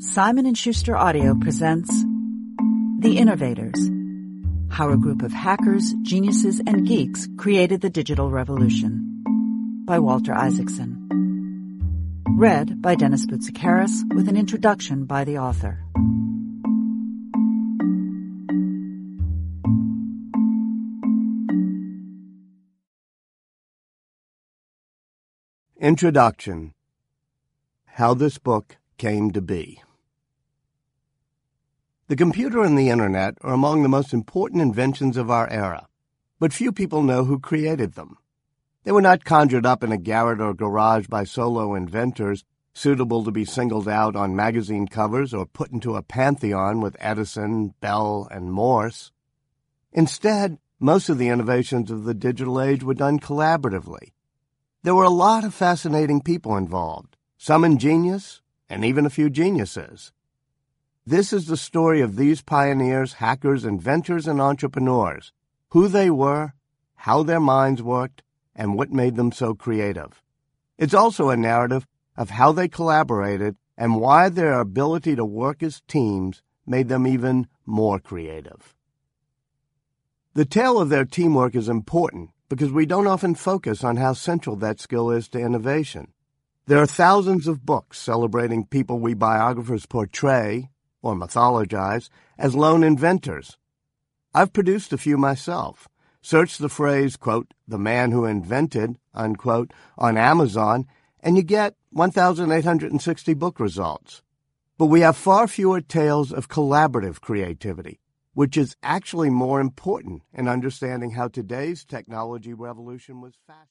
Simon & Schuster Audio presents The Innovators, how a group of hackers, geniuses, and geeks created the digital revolution, by Walter Isaacson. Read by Dennis Boutsikaris with an introduction by the author. Introduction. How this book came to be. The computer and the Internet are among the most important inventions of our era, but few people know who created them. They were not conjured up in a garret or garage by solo inventors, suitable to be singled out on magazine covers or put into a pantheon with Edison, Bell, and Morse. Instead, most of the innovations of the digital age were done collaboratively. There were a lot of fascinating people involved, some ingenious, and even a few geniuses. This is the story of these pioneers, hackers, inventors, and entrepreneurs, who they were, how their minds worked, and what made them so creative. It's also a narrative of how they collaborated and why their ability to work as teams made them even more creative. The tale of their teamwork is important because we don't often focus on how central that skill is to innovation. There are thousands of books celebrating people we biographers portray, or mythologize, as lone inventors. I've produced a few myself. Search the phrase, quote, "the man who invented," unquote, on Amazon, and you get 1,860 book results. But we have far fewer tales of collaborative creativity, which is actually more important in understanding how today's technology revolution was fashioned.